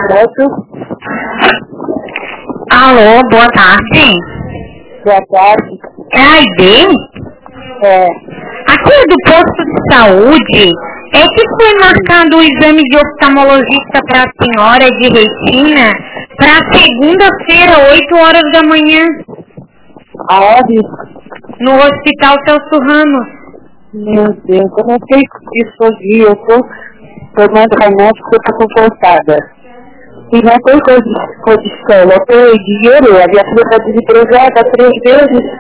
Alô, boa tarde. Boa tarde. É a Aide? É. Aqui é do posto de saúde. É que foi marcado o exame de oftalmologista para a senhora de retina para segunda-feira, 8 horas da manhã, Aonde? no Hospital Celso Ramos. Meu Deus, eu não sei isso aqui. Eu tô tomando remédio porque eu tô confortada. E não tem condição. Eu tenho dinheiro, a minha filha está desempregada 3 vezes.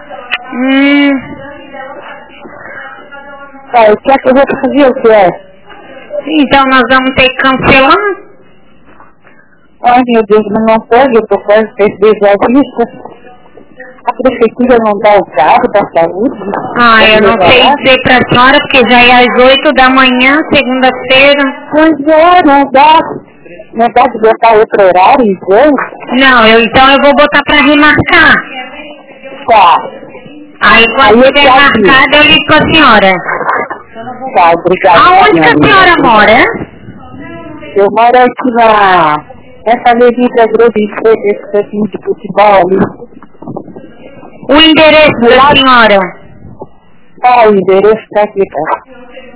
O que é que eu vou fazer? O que é? Então nós vamos ter que cancelar? Ai, meu Deus, mas não pode, eu tô quase 3 vezes à vista. A prefeitura não dá o carro da saúde? Eu não sei dizer para a senhora, porque já é às 8 da manhã, segunda-feira. Pois é, não dá. Não dá de botar outro horário, então? Não, então eu vou botar para remarcar. Tá. Aí quando tiver marcado, eu ligo para a senhora. Tá, obrigada. Aonde que a senhora mora? Eu moro aqui nessa avenida grande em frente, esse campinho de futebol ali. O endereço da senhora? O endereço está aqui, tá?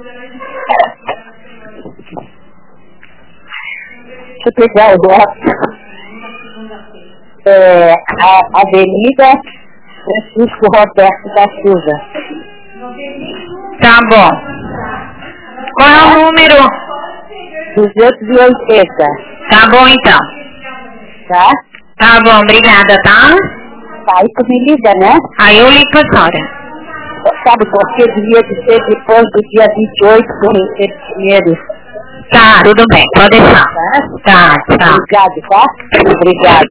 Deixa eu pegar o bloco. A Avenida Francisco Roberto da Silva. Tá bom. Qual é o número? 280. Tá bom então. Tá? Tá bom, obrigada, tá? Tá, aí tu me liga, né? Aí eu ligo pra senhora. Sabe por que devia de ser depois do dia 28 que eu recebo dinheiro? Tá, tudo bem, pode deixar. Tá? Tá, tchau. Obrigado, tá? Obrigado.